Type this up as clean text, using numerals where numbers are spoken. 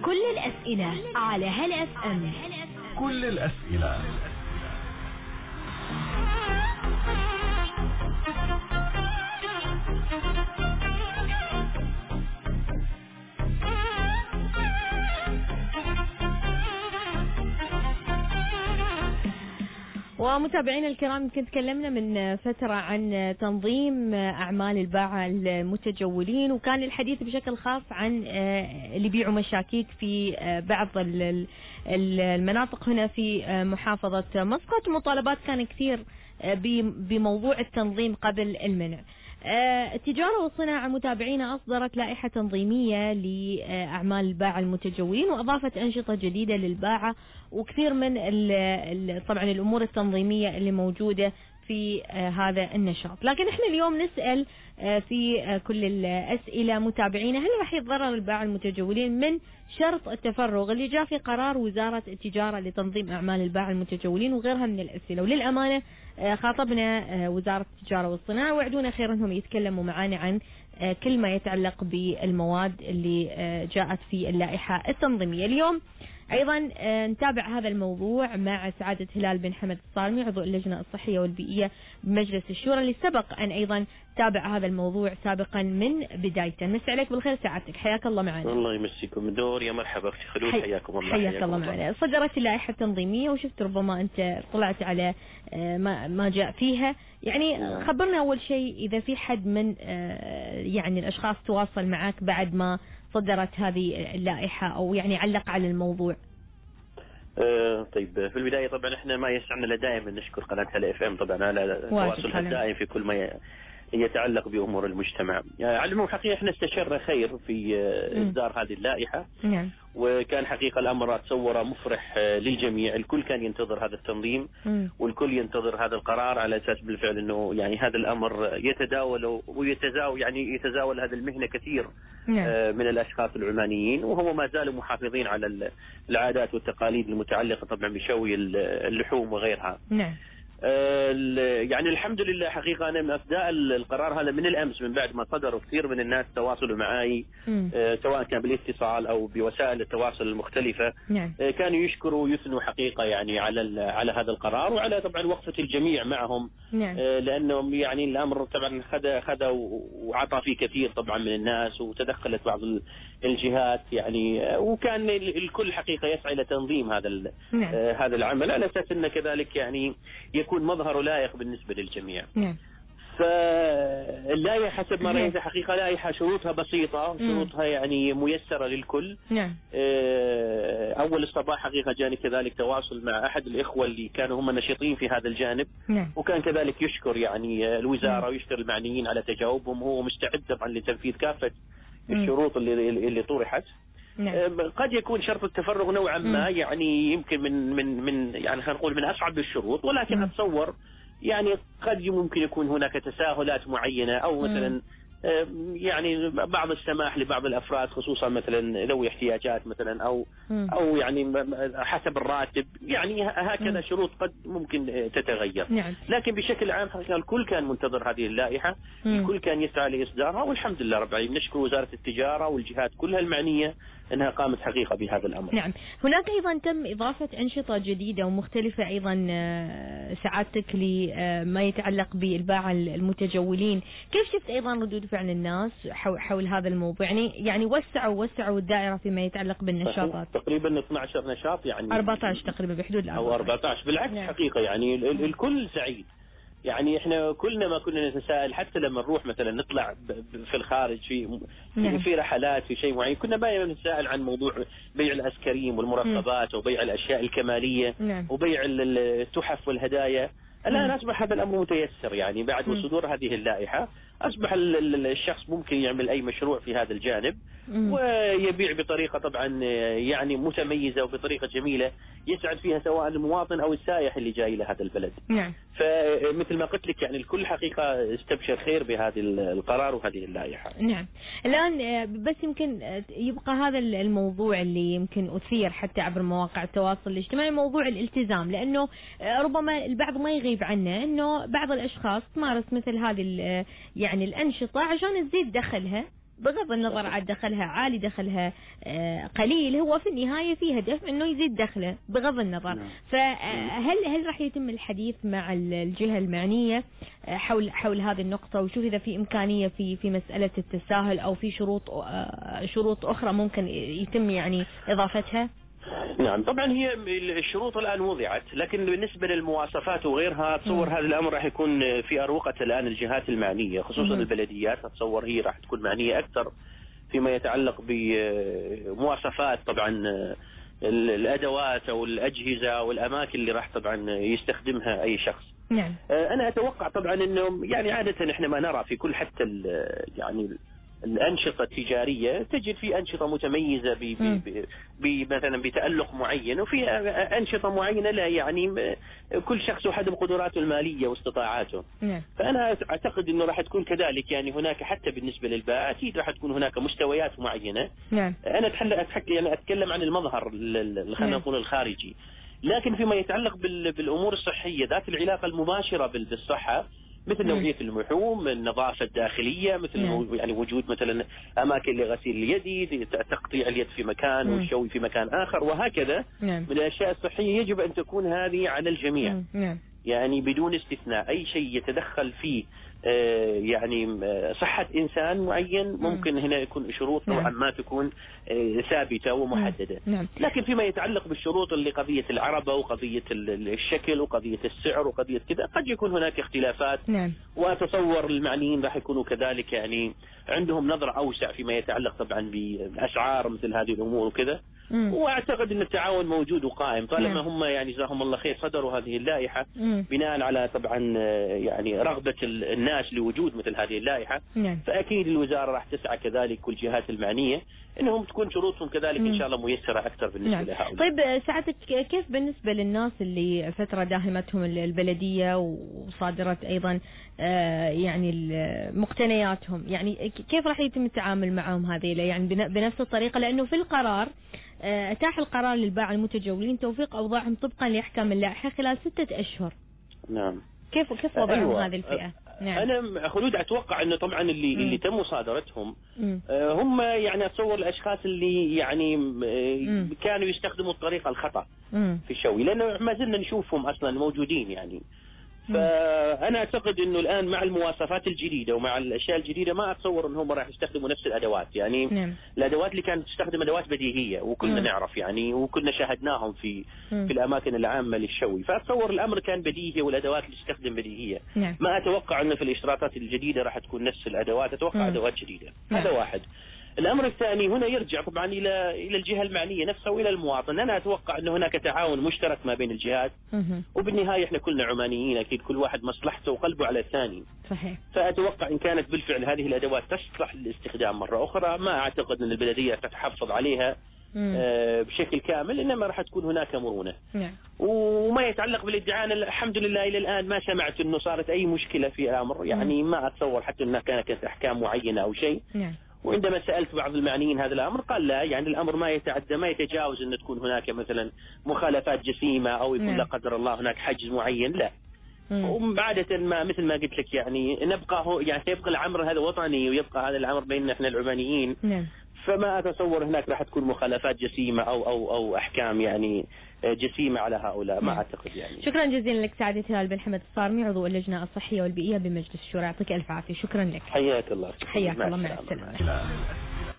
كل الأسئلة على هلا اف ام. كل الأسئلة. ومتابعينا الكرام، يمكن تكلمنا من فترة عن تنظيم أعمال الباعة المتجولين، وكان الحديث بشكل خاص عن اللي يبيعوا مشاكيك في بعض المناطق هنا في محافظة مسقط. المطالبات كان كثير بموضوع التنظيم قبل المنع. التجارة والصناعة متابعينا أصدرت لائحة تنظيمية لأعمال الباعة المتجولين، وأضافت أنشطة جديدة للباعة وكثير من طبعا الأمور التنظيمية اللي موجودة في هذا النشاط. لكن احنا اليوم نسأل في كل الأسئلة متابعينا، هل راح يتضرر الباعة المتجولين من شرط التفرغ اللي جاء في قرار وزارة التجارة لتنظيم أعمال الباعة المتجولين وغيرها من الأسئلة؟ وللأمانة خاطبنا وزارة التجارة والصناعة وعدونا خير أنهم يتكلموا معنا عن كل ما يتعلق بالمواد اللي جاءت في اللائحة التنظيمية. اليوم أيضا نتابع هذا الموضوع مع سعادة هلال بن حمد الصارمي، عضو اللجنة الصحية والبيئية بمجلس الشورى، اللي سبق أن أيضا تابع هذا الموضوع سابقا من بدايته. مسي عليك بالخير سعادتك، حياك الله معنا. الله يمسيكم دور، يا مرحبا اختي خلود، حياكم الله. حياك الله معنا. صدرت اللائحة التنظيمية وشفت ربما أنت طلعت على ما جاء فيها، يعني خبرنا أول شيء إذا في حد من يعني الأشخاص تواصل معك بعد ما صدرت هذه اللائحة أو يعني علق على الموضوع. طيب، في البداية طبعا احنا ما يسعنا دائما نشكر قناة هلا اف ام طبعا على تواصلها الدائم في كل ما يتعلق بأمور المجتمع. على العموم حقيقة احنا استشرنا خير في إصدار هذه اللائحة. نعم. وكان حقيقة الأمر أتصوره مفرح للجميع، الكل كان ينتظر هذا التنظيم والكل ينتظر هذا القرار، على أساس بالفعل أنه يعني هذا الأمر يتداول يتزاول هذه المهنة كثير من الأشخاص العمانيين، وهم ما زالوا محافظين على العادات والتقاليد المتعلقة طبعا بشوي اللحوم وغيرها. نعم. يعني الحمد لله حقيقة أنا من أصداء القرار هذا من الأمس، من بعد ما صدر وكثير من الناس تواصلوا معي سواء كان بالاتصال أو بوسائل التواصل المختلفة. نعم. كانوا يشكروا ويثنوا حقيقة يعني على هذا القرار وعلى طبعا وقفة الجميع معهم. نعم. لأنهم يعني الأمر طبعا خذ وعطى فيه كثير طبعا من الناس، وتدخلت بعض الجهات يعني، وكان الكل حقيقة يسعى إلى تنظيم هذا العمل على أساس أنه كذلك يعني يكون مظهر لائق بالنسبة للجميع. نعم. فاللائحة حسب ما رأيت حقيقة لائحة شروطها بسيطة، شروطها يعني ميسرة للكل. نعم. أول الصباح حقيقة جاني كذلك تواصل مع أحد الإخوة اللي كانوا هم نشيطين في هذا الجانب. نعم. وكان كذلك يشكر يعني الوزارة ويشكر المعنيين على تجاوبهم، هو مستعد طبعا لتنفيذ كافة الشروط اللي طرحت. نعم. قد يكون شرط التفرغ نوعا ما يعني يمكن من يعني خلينا نقول من أصعب الشروط، ولكن أتصور يعني قد ممكن يكون هناك تساهلات معينة أو مثلا يعني بعض السماح لبعض الأفراد خصوصا مثلا ذوي احتياجات مثلا أو يعني حسب الراتب، يعني هكذا شروط قد ممكن تتغير. نعم. لكن بشكل عام حقيقة الكل كان منتظر هذه اللائحة، الكل كان يسعى لإصدارها، والحمد لله رب العالمين. نشكر وزارة التجارة والجهات كلها المعنية أنها قامت حقيقة بهذا الأمر. نعم. هناك أيضا تم إضافة أنشطة جديدة ومختلفة أيضا سعادتك لما يتعلق بالباعة المتجولين. كيف شفت أيضا ردود فعل الناس حول هذا الموضوع؟ يعني وسعوا الدائرة فيما يتعلق بالنشاطات. تقريبا 12 نشاط، يعني 14 تقريبا بحدود أو 14 بالعكس. نعم. حقيقة يعني الكل سعيد. يعني احنا كلنا ما كنا نتساءل، حتى لما نروح مثلا نطلع في الخارج في رحلات في شيء معين، كنا دائما نتساءل عن موضوع بيع الأسكريم والمرطبات وبيع الأشياء الكمالية وبيع التحف والهدايا. الآن أصبح هذا الأمر متيسر، يعني بعد صدور هذه اللائحة أصبح الشخص ممكن يعمل أي مشروع في هذا الجانب ويبيع بطريقة طبعا يعني متميزة وبطريقة جميلة يسعد فيها سواء المواطن أو السائح اللي جاي إلى هذا البلد. نعم. فمثل ما قلت لك يعني الكل حقيقة استبشر خير بهذه القرار وهذه اللائحة. نعم. الآن بس يمكن يبقى هذا الموضوع اللي يمكن أثير حتى عبر مواقع التواصل الاجتماعي، موضوع الالتزام، لأنه ربما البعض ما يغيب عنه أنه بعض الأشخاص تمارس مثل هذه يعني الأنشطة عشان تزيد دخلها بغض النظر عن دخلها عالي دخلها قليل، هو في النهاية في هدف انه يزيد دخله بغض النظر. فهل راح يتم الحديث مع الجهة المعنية حول هذه النقطة، وشوف اذا في امكانية في مسألة التساهل او في شروط اخرى ممكن يتم يعني اضافتها؟ نعم طبعا هي الشروط الآن وضعت، لكن بالنسبة للمواصفات وغيرها أتصور هذا الأمر راح يكون في أروقة الآن الجهات المعنية، خصوصا البلديات أتصور هي راح تكون معنية أكثر فيما يتعلق بمواصفات طبعا الأدوات أو الأجهزة والأماكن اللي راح طبعا يستخدمها أي شخص. نعم. أنا أتوقع طبعا أنه يعني عادة إحنا ما نرى في كل حتى يعني الأنشطة التجارية تجد في أنشطة متميزة مثلا بتألق معين، وفي أنشطة معينة لا، يعني كل شخص وحسب قدراته المالية واستطاعاته. فأنا أعتقد أنه راح تكون كذلك، يعني هناك حتى بالنسبة للباعة أكيد راح تكون هناك مستويات معينة. أنا يعني أتكلم عن المظهر خلينا نقول الخارجي، لكن فيما يتعلق بالأمور الصحية ذات العلاقة المباشرة بالصحة، مثل نوعية اللحوم، النظافة الداخلية، مثل يعني وجود مثلا أماكن لغسيل اليد، تقطيع اليد في مكان والشوي في مكان آخر، وهكذا من الأشياء الصحية يجب أن تكون هذه على الجميع. يعني بدون استثناء أي شيء يتدخل فيه يعني صحة إنسان معين ممكن هنا يكون شروط نوعا ما تكون ثابتة ومحددة. لكن فيما يتعلق بالشروط اللي قضية العربة وقضية الشكل وقضية السعر وقضية كذا قد يكون هناك اختلافات. وأتصور المعنيين راح يكونوا كذلك يعني عندهم نظرة أوسع فيما يتعلق طبعا بأسعار مثل هذه الأمور وكذا. واعتقد ان التعاون موجود وقائم طالما هم يعني جزاهم الله خير صدروا هذه اللائحة بناء على طبعا يعني رغبة الناس لوجود مثل هذه اللائحة. فاكيد الوزارة راح تسعى كذلك والجهات المعنية انهم تكون شروطهم كذلك ان شاء الله ميسرة اكثر بالنسبة لهؤلاء. طيب سعادتك كيف بالنسبة للناس اللي فترة داهمتهم البلدية وصادرت ايضا يعني مقتنياتهم، يعني كيف راح يتم التعامل معهم هذه يعني بنفس الطريقة؟ لانه في القرار اتاح القرار للباعة المتجولين توفيق اوضاعهم طبقا لاحكام اللائحة خلال 6 أشهر. نعم. كيف وضعهم هذه الفئة؟ أنا خلود أتوقع أنه طبعا اللي تم مصادرتهم هم يعني أتصور الأشخاص اللي يعني كانوا يستخدموا الطريقة الخطأ في الشوي، لأنه ما زلنا نشوفهم أصلا موجودين يعني. فأنا أعتقد أنه الآن مع المواصفات الجديدة ومع الأشياء الجديدة ما أتصور أنهم راح يستخدموا نفس الأدوات يعني. الأدوات اللي كانت تستخدم أدوات بديهية وكلنا نعرف يعني وكلنا شاهدناهم في الأماكن العامة للشوي، فأتصور الأمر كان بديهي والأدوات اللي تستخدم بديهية. ما أتوقع أنه في الإشتراطات الجديدة راح تكون نفس الأدوات، أتوقع أدوات جديدة. هذا واحد. الأمر الثاني هنا يرجع طبعا إلى الجهة المعنية نفسها وإلى المواطن. أنا أتوقع أن هناك تعاون مشترك ما بين الجهات، وبالنهاية إحنا كلنا عمانيين أكيد كل واحد مصلحته وقلبه على الثاني. صحيح. فأتوقع إن كانت بالفعل هذه الأدوات تصلح للاستخدام مرة أخرى ما أعتقد أن البلدية تتحفظ عليها بشكل كامل، إنما راح تكون هناك مرونة. وما يتعلق بالادعاء الحمد لله إلى الآن ما سمعت أنه صارت أي مشكلة في الأمر يعني. ما أتصور حتى أنها كانت أحكام معينة أو شيء. وعندما سألت بعض المعنيين هذا الأمر قال لا، يعني الأمر ما يتجاوز أن تكون هناك مثلا مخالفات جسيمة أو يكون لا قدر الله هناك حجز معين، لا. وعادة ما مثل ما قلت لك يعني نبقى يعني يبقى الأمر هذا وطني ويبقى هذا الأمر بيننا احنا العمانيين. فما أتصور هناك راح تكون مخالفات جسيمة أو أحكام يعني جسيمة على هؤلاء، ما أعتقد يعني. شكرا جزيلا لك سعادة هلال بن حمد الصارمي عضو اللجنة الصحية والبيئية بمجلس الشورى، يعطيك ألف عافية. شكرا لك. حياك الله. حياك الله، مع السلامة.